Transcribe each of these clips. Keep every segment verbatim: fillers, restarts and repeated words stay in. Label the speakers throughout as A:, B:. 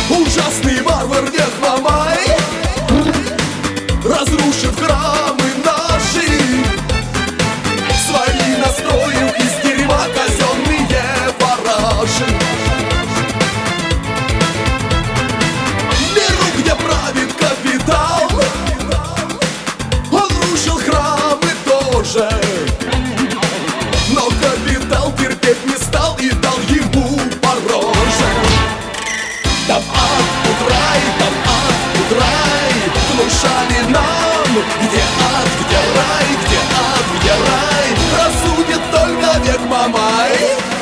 A: Ужасный варвар век Мамай, разрушив храмы наши, свои настроил из дерьма казенные параши. В миру, где правит капитал, он рушил храмы тоже, но капитал терпеть не стал и дал ему по роже. Там ад, тут рай, там ад, тут рай, внушали нам, где ад, где рай, где ад, где рай, рассудит только век Мамай.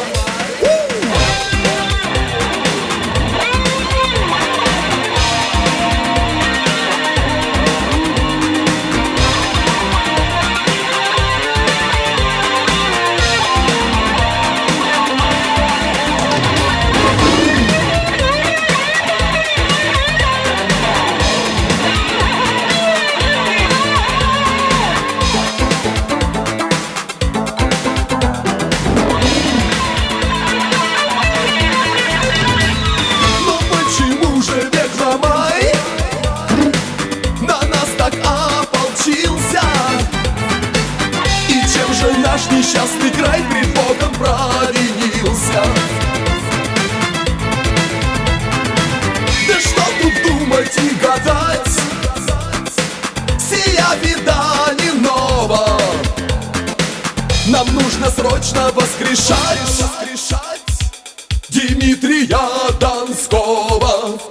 A: Наш несчастный край пред Богом провинился. Да что тут думать и гадать, сия беда не нова. Нам нужно срочно воскрешать Дмитрия Донского.